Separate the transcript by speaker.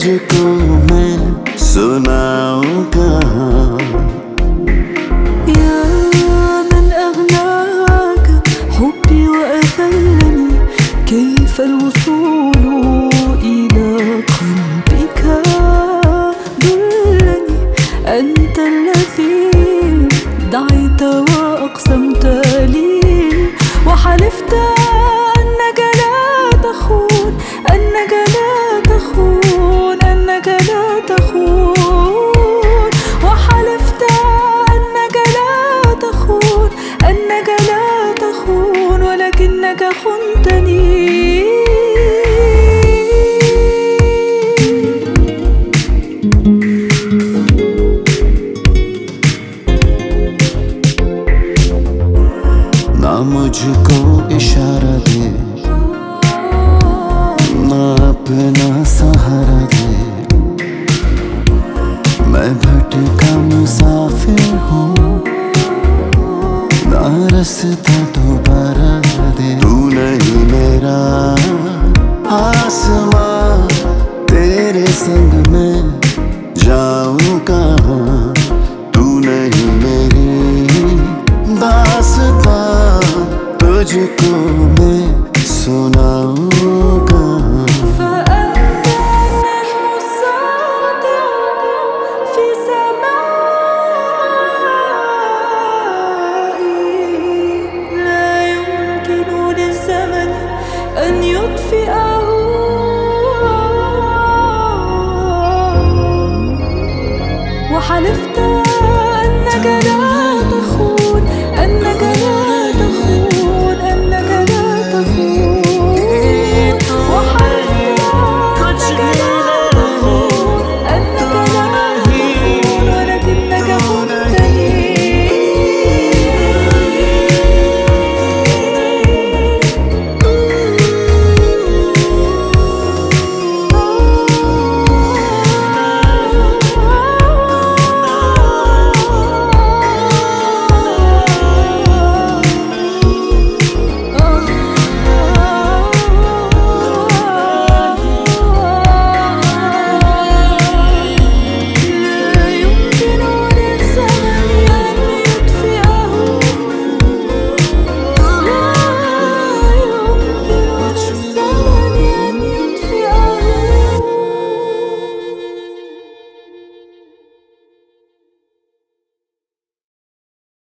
Speaker 1: तुझको मैं सुनाऊं कहाँ।
Speaker 2: يا من أغناك حبي وأذلني، كيف الوصول إلى قلبك؟ دلني، أنت الذي دعيت وأقسمت لي وحلفت أنك لا تخون، أنك لا تخون، أنك لا تخون، وحلفت أنك لا تخون، أنك لا تخون، ولكنك خنتني.
Speaker 1: ना मुझको इशारा दे, ना अपना सहारा दे, मैं भटका मुसाफिर हूँ, ना रास्ता दोबारा दे। तू नहीं मेरा आसमां, तेरे संग मैं जाऊं कहाँ। तू नहीं मेरी दास्तां, तुझको मैं सुनाऊं कहाँ।
Speaker 2: فأنت النجم الساطع في سمائي، لا يمكن للزمن أن يطفئ